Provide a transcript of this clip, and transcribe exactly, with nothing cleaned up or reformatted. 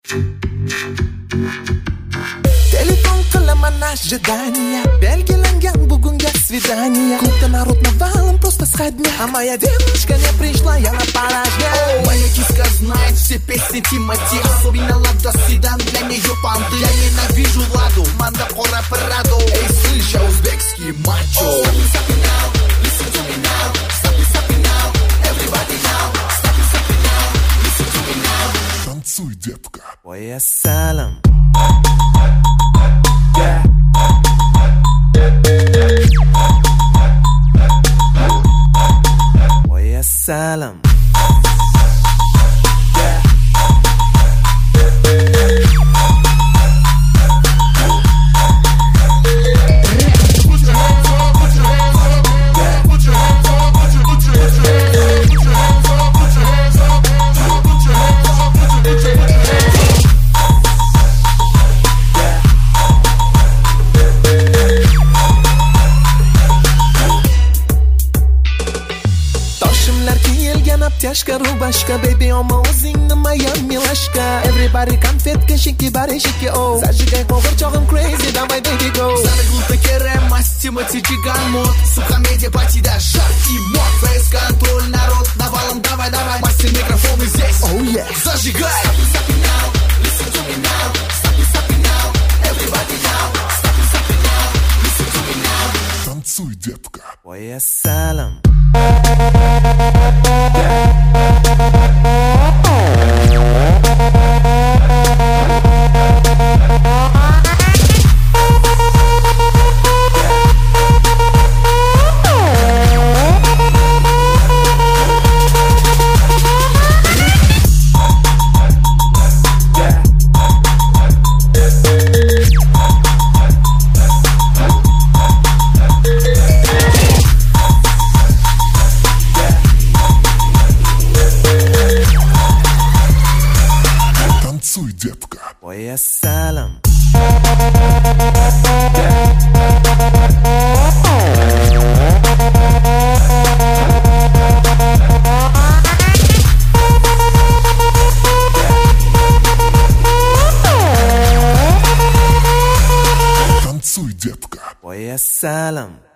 Telefon qilaman ожидания, belgilangan bugunga свидание. Клубda народ навалом, просто сходня, а моя девушка не пришла, я на порожня. Моя киска знает все песни Тимати, особенно Лада Седан, для нее понты. Я ненавижу Ладу, Манда Кора Параду. Эй, слышь, я узбекский мачо. Stop it, stop it now, listen to me now. Stop it, stop it now, everybody now. Stop it, stop it now, listen to me now. Танцуй, детка. Ой, ассалам. Ой, ассалам. Aptyashka, rubashka, baby, oma o'zing nima yamilashka. Everybody konfetga, shiki bari shiki, oh. Zajigay qo'g'irchog'im crazy, давай, baby, go. Самый глупый керем, мастимати чиган-мод. Сухомедия, пати-да, шаг и мод. Фейс-контроль, народ, навалом, давай, давай. Мастер микрофон и здесь, oh yeah. Зажигай. Stop it, stop it now, listen to me now. Stop it, stop it now, everybody now. Stop it, stop it now, listen to me now. Танцуй, детка. Ой, ассалам. Танцуй, детка. Ой, ассалам. Танцуй, детка. Ой, ассалам.